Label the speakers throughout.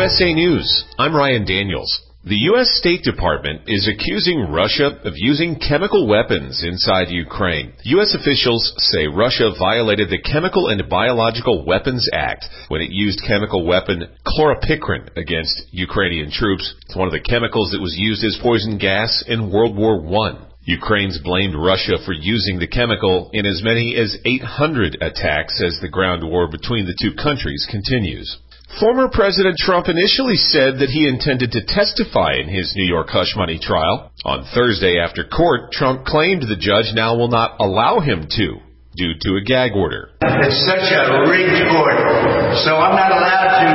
Speaker 1: USA News. I'm Ryan Daniels. The U.S. State Department is accusing Russia of using chemical weapons inside Ukraine. U.S. officials say Russia violated the Chemical and Biological Weapons Act when it used chemical weapon chloropicrin against Ukrainian troops. It's one of the chemicals that was used as poison gas in World War I. Ukraine's blamed Russia for using the chemical in as many as 800 attacks as the ground war between the two countries continues. Former President Trump initially said that he intended to testify in his New York hush money trial. On Thursday after court, Trump claimed the judge now will not allow him to, due to a gag order.
Speaker 2: It's such a rigged court, so I'm not allowed to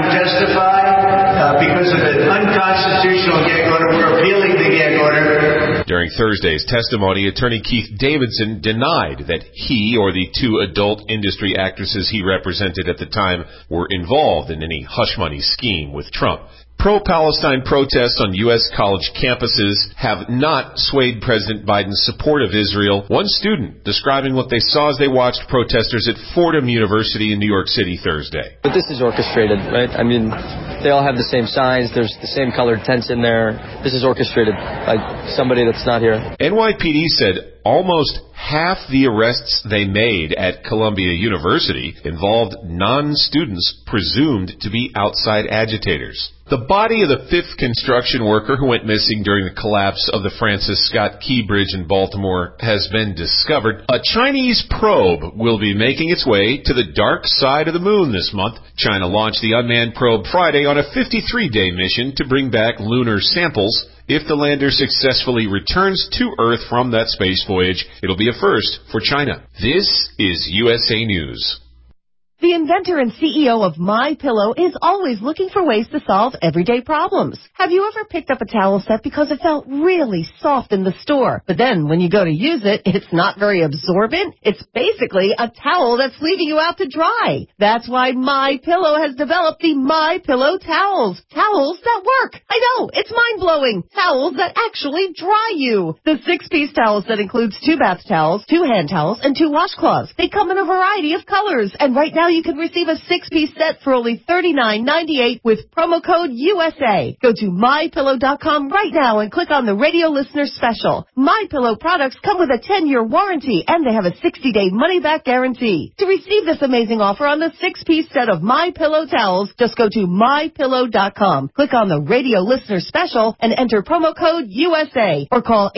Speaker 2: testify because of an unconstitutional gag order. We're appealing the gag order.
Speaker 1: During Thursday's testimony, attorney Keith Davidson denied that he or the two adult industry actresses he represented at the time were involved in any hush money scheme with Trump. Pro-Palestine protests on U.S. college campuses have not swayed President Biden's support of Israel. One student describing what they saw as they watched protesters at Fordham University in New York City Thursday.
Speaker 3: But this is orchestrated, right? I mean, they all have the same signs. There's the same colored tents in there. This is orchestrated by somebody that's not here.
Speaker 1: NYPD said almost half the arrests they made at Columbia University involved non-students presumed to be outside agitators. The body of the fifth construction worker who went missing during the collapse of the Francis Scott Key Bridge in Baltimore has been discovered. A Chinese probe will be making its way to the dark side of the moon this month. China launched the unmanned probe Friday on a 53-day mission to bring back lunar samples. If the lander successfully returns to Earth from that space voyage, it'll be a first for China. This is USA News.
Speaker 4: The inventor and CEO of MyPillow is always looking for ways to solve everyday problems. Have you ever picked up a towel set because it felt really soft in the store, but then when you go to use it, it's not very absorbent? It's basically a towel that's leaving you out to dry. That's why MyPillow has developed the MyPillow towels. Towels that work. I know, it's mind-blowing. Towels that actually dry you. The 6-piece towel set includes 2 bath towels, 2 hand towels, and 2 washcloths. They come in a variety of colors, and right now you can receive a 6-piece set for only $39.98 with promo code USA. Go to MyPillow.com right now and click on the radio listener special. MyPillow products come with a 10-year warranty and they have a 60-day money-back guarantee. To receive this amazing offer on the 6-piece set of MyPillow towels, just go to MyPillow.com. Click on the radio listener special and enter promo code USA or call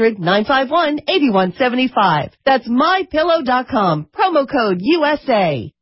Speaker 4: 800-951-8175. That's MyPillow.com. Promo code USA.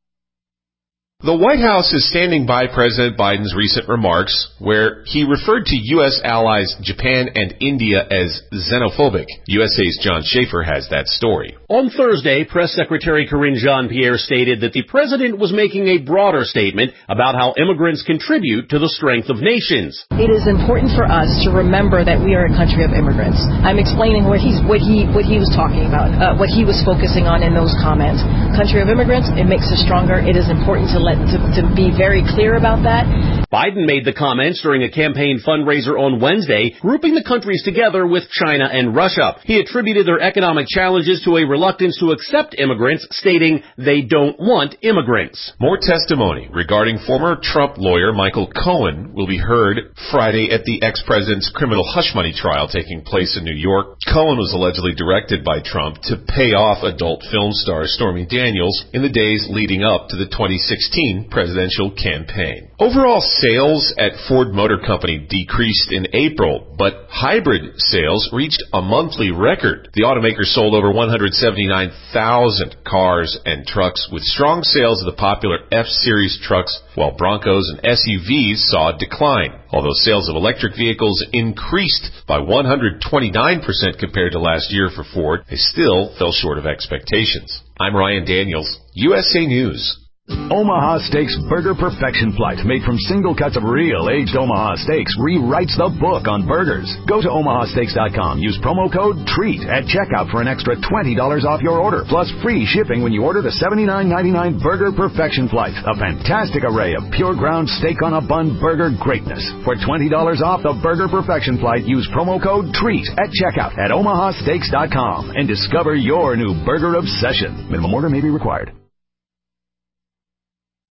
Speaker 1: The White House is standing by President Biden's recent remarks where he referred to U.S. allies Japan and India as xenophobic. USA's John Schaefer has that story.
Speaker 5: On Thursday, Press Secretary Karine Jean-Pierre stated that the president was making a broader statement about how immigrants contribute to the strength of nations.
Speaker 6: It is important for us to remember that we are a country of immigrants. I'm explaining what he was talking about, what he was focusing on in those comments. Country of immigrants, it makes us stronger. It is important to be very clear about that.
Speaker 5: Biden made the comments during a campaign fundraiser on Wednesday, grouping the countries together with China and Russia. He attributed their economic challenges to a reluctance to accept immigrants, stating they don't want immigrants.
Speaker 1: More testimony regarding former Trump lawyer Michael Cohen will be heard Friday at the ex-president's criminal hush money trial taking place in New York. Cohen was allegedly directed by Trump to pay off adult film star Stormy Daniels in the days leading up to the 2016 presidential campaign. Overall sales at Ford Motor Company decreased in April, but hybrid sales reached a monthly record. The automaker sold over 179,000 cars and trucks with strong sales of the popular F-Series trucks, while Broncos and SUVs saw a decline. Although sales of electric vehicles increased by 129% compared to last year for Ford, they still fell short of expectations. I'm Ryan Daniels, USA News.
Speaker 7: Omaha Steaks Burger Perfection Flight, made from single cuts of real aged Omaha steaks, rewrites the book on burgers. Go to omahasteaks.com. Use promo code TREAT at checkout for an extra $20 off your order, plus free shipping when you order the $79.99 Burger Perfection Flight. A fantastic array of pure ground steak on a bun burger greatness. For $20 off the Burger Perfection Flight, use promo code TREAT at checkout at omahasteaks.com and discover your new burger obsession. Minimum order may be required.